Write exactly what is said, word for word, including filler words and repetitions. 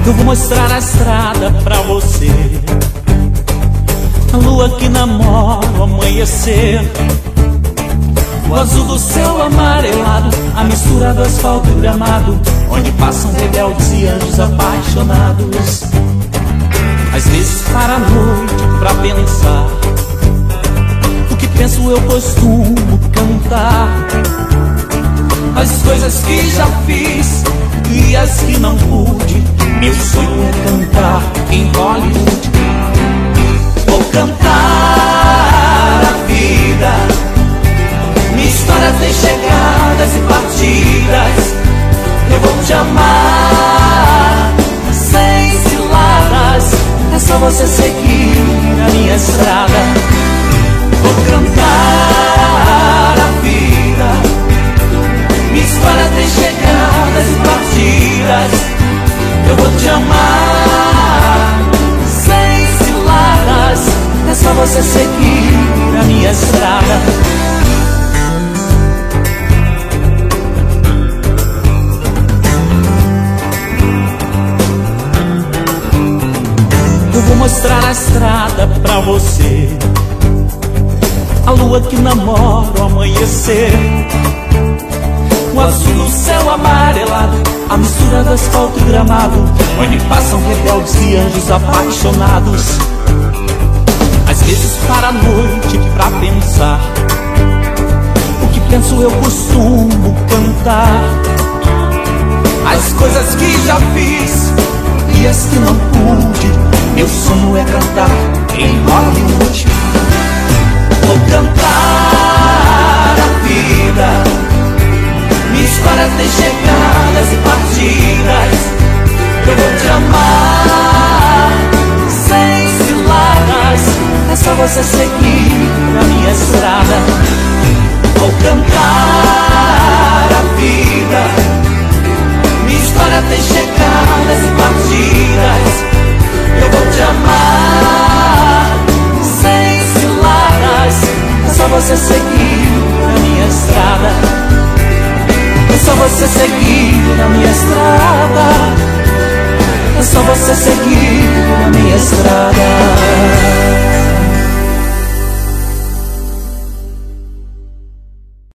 Eu vou mostrar a estrada pra você, a lua que namora o amanhecer, o azul do céu amarelado, a mistura do asfalto e gramado, onde passam rebeldes e anjos apaixonados. Às vezes para a noite pra pensar, o que penso eu costumo cantar, as coisas que já fiz e as que não pude. Meu sonho é cantar em Hollywood. Vou cantar a vida, minha história tem chegadas e partidas. Eu vou te amar sem ciladas, é só você seguir a minha estrada. Vou cantar a vida, minha história tem chegadas e partidas. Eu vou te amar sem ciladas, é só você seguir a minha estrada. Eu vou mostrar a estrada pra você, a lua que namora o amanhecer, o azul do céu amarelado, a mistura do asfalto e gramado, onde passam rebeldes e anjos apaixonados. Às vezes para a noite pra pensar, o que penso eu costumo cantar, as coisas que já fiz e as que não pude. Meu sonho é cantar em Hollywood. Vou cantar a vida, minha história tem chegadas e partidas. Eu vou te amar sem ciladas, é só você seguir a minha estrada. Vou cantar a vida, minha história tem chegadas e partidas. Eu vou te amar sem ciladas, é só você seguir a minha estrada. É só você seguir a minha estrada, é só você seguir a minha estrada.